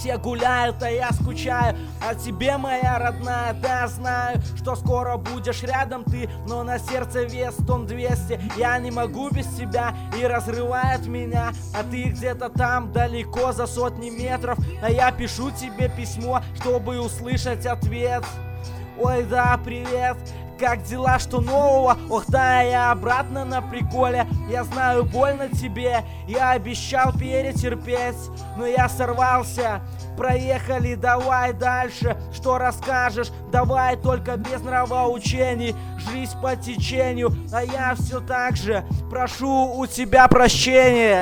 Все гуляют, а я скучаю о тебе, моя родная. Да, знаю, что скоро будешь рядом ты, но на сердце вес тонн 200. Я не могу без тебя, и разрывает меня. А ты где-то там далеко, за сотни метров. А я пишу тебе письмо, чтобы услышать ответ. Ой, да, привет, как дела, что нового? Ох да, я обратно на приколе. Я знаю, больно тебе, я обещал перетерпеть, но я сорвался. Проехали, давай дальше, что расскажешь? Давай только без нравоучений, жизнь по течению. А я все так же прошу у тебя прощения.